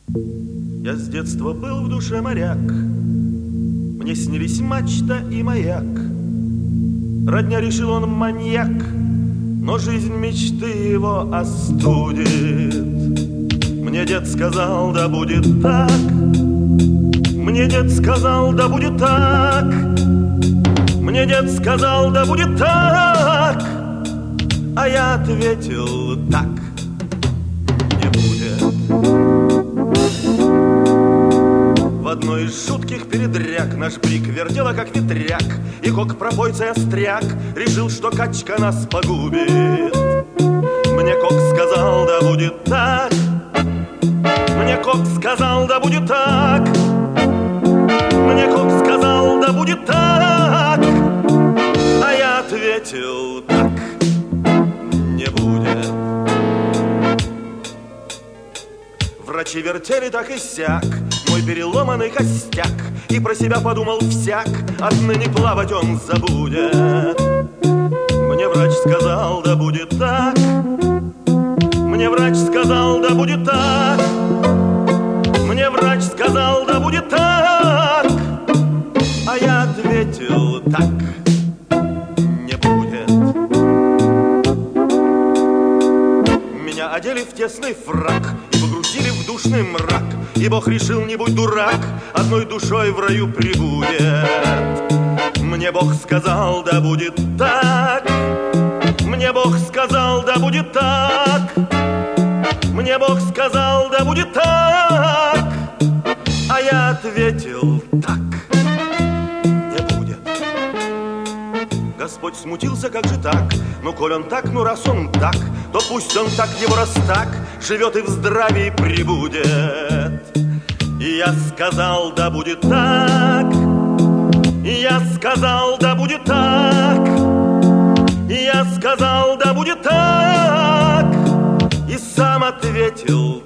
Я с детства был в душе моряк, мне снились мачта и маяк. Родня решил он маньяк, но жизнь мечты его остудит. Мне дед сказал, да будет так. Мне дед сказал, да будет так. Мне дед сказал, да будет так. А я ответил так. Не будет. В одной из жутких передряг наш брик вертела как ветряк, и кок-пропойца остряк решил, что качка нас погубит. Мне кок сказал, да будет так. Мне кок сказал, да будет так. Мне кок сказал, да будет так. А я ответил так. Не будет. Врачи вертели так и сяк мой переломанный костяк, и про себя подумал всяк, отныне плавать он забудет. Мне врач сказал, да будет так. Мне врач сказал, да будет так. Мне врач сказал, да будет так. А я ответил так. Не будет. Меня одели в тесный фрак и погрузили в душный мрак, и Бог решил, не будь дурак, одной душой в раю прибудет. Мне Бог сказал, да будет так. Мне Бог сказал, да будет так. Мне Бог сказал, да будет так. А я ответил так. Не будет. Господь смутился, как же так? Ну, коль он так, ну раз он так, то пусть он так, его раз так, живет и в здравии прибудет. И я сказал, да будет так. И я сказал, да будет так. И я сказал, да будет так. И сам ответил